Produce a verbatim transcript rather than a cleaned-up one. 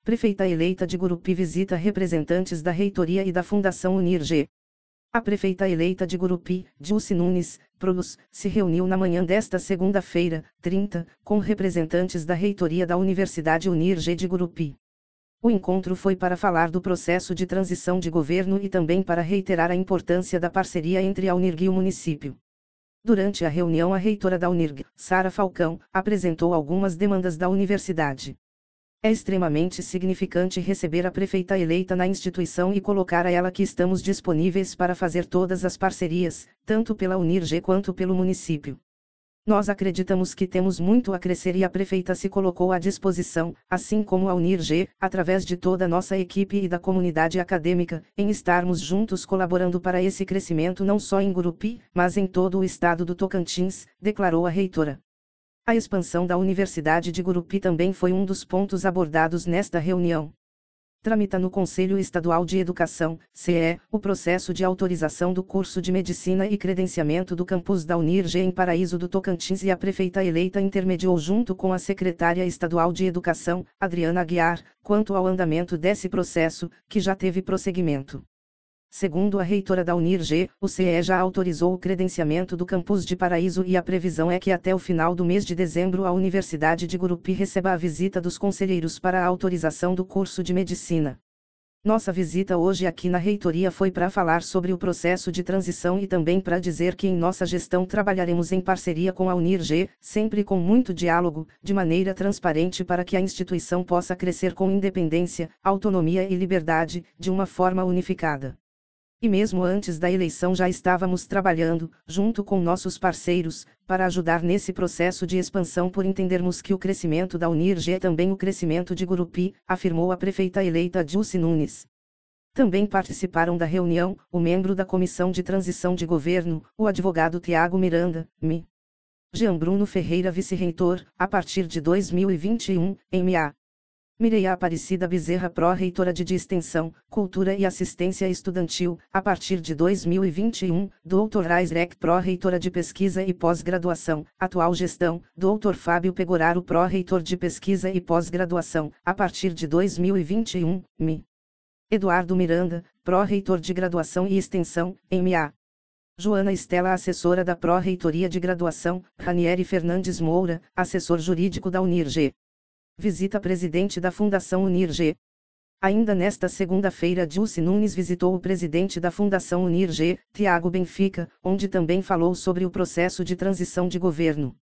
Prefeita eleita de Gurupi visita representantes da reitoria e da Fundação Unirg. A prefeita eleita de Gurupi, Dilce Nunes, Prolus, se reuniu na manhã desta segunda-feira, trinta, com representantes da reitoria da Universidade Unirg de Gurupi. O encontro foi para falar do processo de transição de governo e também para reiterar a importância da parceria entre a Unirg e o município. Durante a reunião, a reitora da Unirg, Sara Falcão, apresentou algumas demandas da universidade. É extremamente significante receber a prefeita eleita na instituição e colocar a ela que estamos disponíveis para fazer todas as parcerias, tanto pela Unirg quanto pelo município. Nós acreditamos que temos muito a crescer e a prefeita se colocou à disposição, assim como a Unirg, através de toda a nossa equipe e da comunidade acadêmica, em estarmos juntos colaborando para esse crescimento não só em Gurupi, mas em todo o estado do Tocantins, declarou a reitora. A expansão da Universidade de Gurupi também foi um dos pontos abordados nesta reunião. Tramita no Conselho Estadual de Educação, C E, o processo de autorização do curso de Medicina e credenciamento do campus da Unirg em Paraíso do Tocantins e a prefeita eleita intermediou junto com a secretária estadual de Educação, Adriana Aguiar, quanto ao andamento desse processo, que já teve prosseguimento. Segundo a reitora da Unirg, o C E já autorizou o credenciamento do campus de Paraíso e a previsão é que até o final do mês de dezembro a Universidade de Gurupi receba a visita dos conselheiros para a autorização do curso de Medicina. Nossa visita hoje aqui na reitoria foi para falar sobre o processo de transição e também para dizer que em nossa gestão trabalharemos em parceria com a Unirg, sempre com muito diálogo, de maneira transparente para que a instituição possa crescer com independência, autonomia e liberdade, de uma forma unificada. E mesmo antes da eleição já estávamos trabalhando, junto com nossos parceiros, para ajudar nesse processo de expansão por entendermos que o crescimento da Unirg é também o crescimento de Gurupi, afirmou a prefeita eleita Dilce Nunes. Também participaram da reunião, o membro da Comissão de Transição de Governo, o advogado Tiago Miranda, M. Jean Bruno Ferreira vice-reitor, a partir de dois mil e vinte e um, M A Mireia Aparecida Bezerra pró-reitora de, de Extensão, Cultura e Assistência Estudantil, a partir de dois mil e vinte e um, doutor Raisrec pró-reitora de Pesquisa e Pós-Graduação, atual gestão, doutor Fábio Pegoraro pró-reitor de Pesquisa e Pós-Graduação, a partir de dois mil e vinte e um, M. Eduardo Miranda, pró-reitor de Graduação e Extensão, M A Joana Estela assessora da pró-reitoria de Graduação, Ranieri Fernandes Moura, assessor jurídico da Unirg. Visita presidente da Fundação Unirg. Ainda nesta segunda-feira Dilce Nunes visitou o presidente da Fundação Unirg, Tiago Benfica, onde também falou sobre o processo de transição de governo.